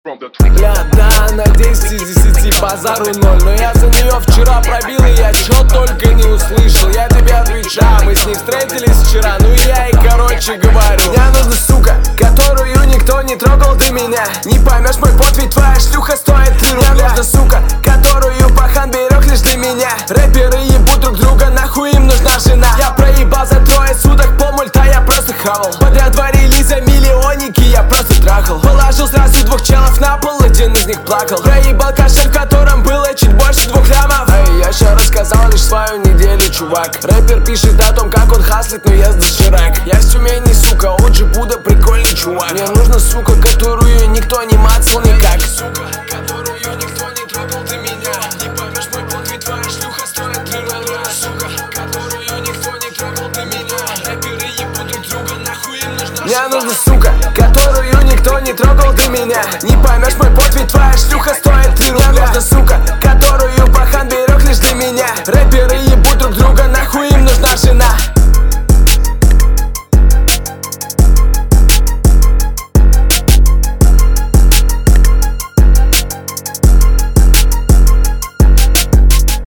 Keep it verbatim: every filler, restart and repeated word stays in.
Бля, да, на десять из десяти базару ноль. Но я за нее вчера пробил, и я чё только не услышал. Я тебе отвечаю, мы с ней встретились вчера. Ну я и короче говорю: мне нужна сука, которую никто не трогал до меня. Не поймешь мой пот, ведь твоя шлюха стоит три рубля. Мне нужна сука, которую пахан берег лишь для меня. Рэперы ебут друг друга, нахуй им нужна жена. Я проебал за трое суток полмульта, я просто хавал. Подряд два релиза, миллионники, я просто трахал. Положил сразу двух челов на пол, один из них плакал. Проебал кошель, в котором было чуть больше двух лямов. Эй, я еще рассказал лишь свою неделю, чувак. Рэпер пишет о том, как он хаслит, но я доширак. Я с Тюмени, сука, Оджи Буда, прикольный чувак. Мне нужна сука, которую никто не мацал никак. Сука, которую никто не трогал до меня. Не поймешь мой пот, ведь твоя шлюха стоит три рубля. Сука, которую никто не трогал до меня. Рэперы ебут друг друга, нахуй им нужна. Мне нужна сука, которую никто не трогал до меня. Не поймешь мой пот, ведь твоя шлюха стоит